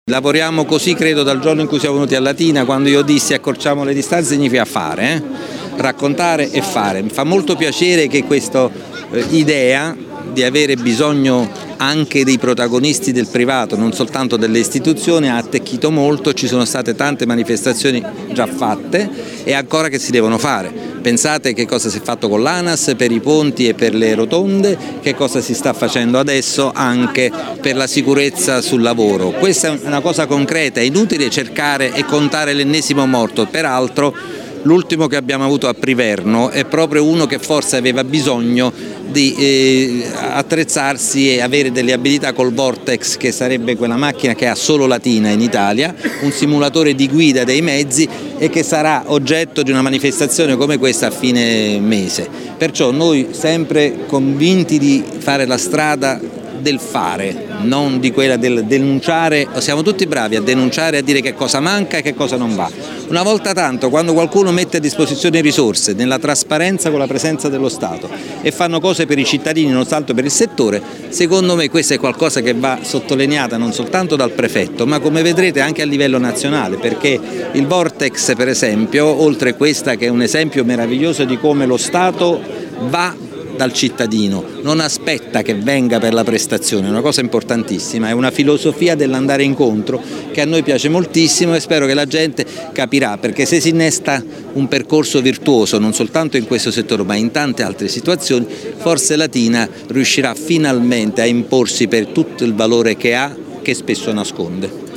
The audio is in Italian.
Lavoriamo così, credo, dal giorno in cui siamo venuti a Latina, quando io dissi accorciamo le distanze, significa fare, raccontare e fare. Mi fa molto piacere che questa idea di avere bisogno anche dei protagonisti del privato, non soltanto delle istituzioni, ha attecchito molto. Ci sono state tante manifestazioni già fatte e ancora che si devono fare. Pensate che cosa si è fatto con l'ANAS per i ponti e per le rotonde, che cosa si sta facendo adesso anche per la sicurezza sul lavoro. Questa è una cosa concreta, è inutile cercare e contare l'ennesimo morto. Peraltro l'ultimo che abbiamo avuto a Priverno è proprio uno che forse aveva bisogno di attrezzarsi e avere delle abilità col Vortex, che sarebbe quella macchina che ha solo Latina in Italia, un simulatore di guida dei mezzi, e che sarà oggetto di una manifestazione come questa a fine mese. Perciò noi sempre convinti di fare la strada del fare, non di quella del denunciare. Siamo tutti bravi a denunciare, a dire che cosa manca e che cosa non va. Una volta tanto, quando qualcuno mette a disposizione risorse nella trasparenza con la presenza dello Stato e fanno cose per i cittadini, non soltanto per il settore, secondo me questo è qualcosa che va sottolineata non soltanto dal prefetto, ma come vedrete anche a livello nazionale, perché il Vortex, per esempio, oltre a questa che è un esempio meraviglioso di come lo Stato va dal cittadino, non aspetta che venga per la prestazione, è una cosa importantissima, è una filosofia dell'andare incontro che a noi piace moltissimo e spero che la gente capirà, perché se si innesta un percorso virtuoso non soltanto in questo settore ma in tante altre situazioni, forse Latina riuscirà finalmente a imporsi per tutto il valore che ha, che spesso nasconde.